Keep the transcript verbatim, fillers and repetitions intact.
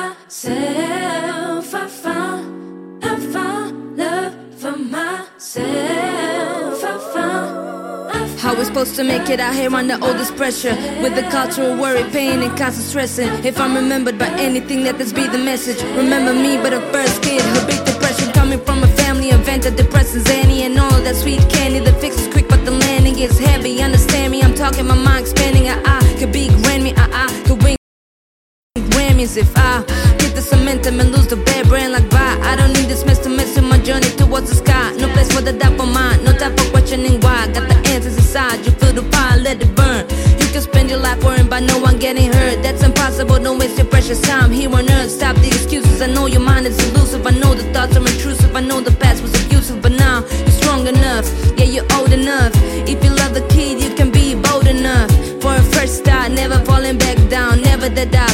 myself. I found, I found love for myself. I found, I found. How we supposed to make it out here under all this pressure, with the cultural worry, pain and constant stressing? If I'm remembered by anything, let this be the message. Remember me but a first kid, her big depression, coming from a family of antidepressants, Annie and all that sweet candy. The fix is quick but the landing gets heavy. Understand me, I'm talking, my mind expanding. I, I could be Grammy, I, I could win Grammys if I get the momentum and lose the bad brand like bye. I don't need this mess to mess with my journey towards the sky. No place for the doubt for mine, no time for questioning why. Got the answers inside, you feel the fire, let it burn. You can spend your life worrying about no one getting hurt. That's impossible, don't waste your precious time here on earth. Stop the excuses, I know your mind is elusive. I know the thoughts are intrusive, I know the past was abusive. But now, you're strong enough, yeah you're old enough. If you love the kid, you can be bold enough. For a first start, never falling back down, never the doubt.